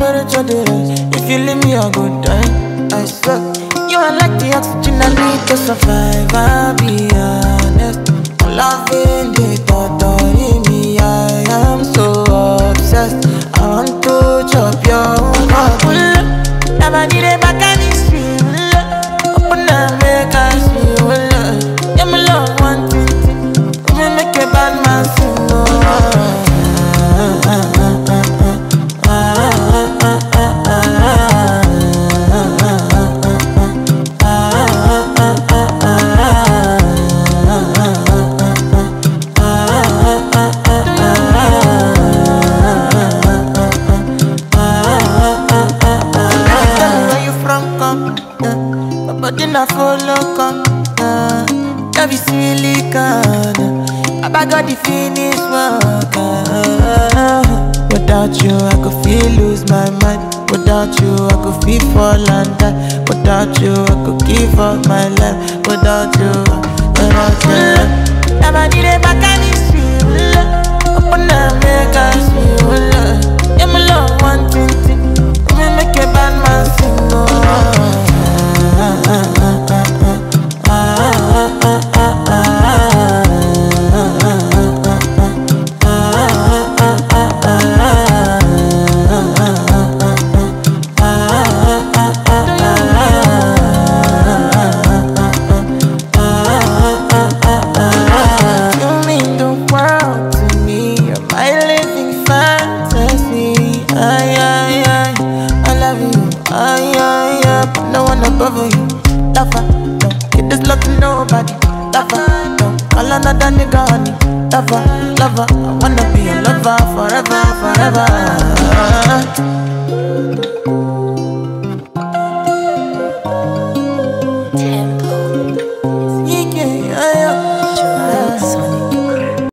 temperature dey rise. If you leave me, I go die. I swear. You are like the oxygen I need to survive. I'll be honest. Loving the thought of me, I am so obsessed. I want to chop your heart. Never need a back and it's real. Open and make us feel. Yeah, my love one thing. Me make a bad man sing. But then I follow come, love is silicone. I got the finish work. Without you, I could feel lose my mind. Without you, I could feel fall and die. Without you, I could give up my life. Without you, never need a back and it's real. Open and make us feel. Yeah, my love one thing. Me make a bad man sing. No one above you. Lover, don't get this love to nobody. Lover, don't call another nigga honey. Lover, I wanna be alone.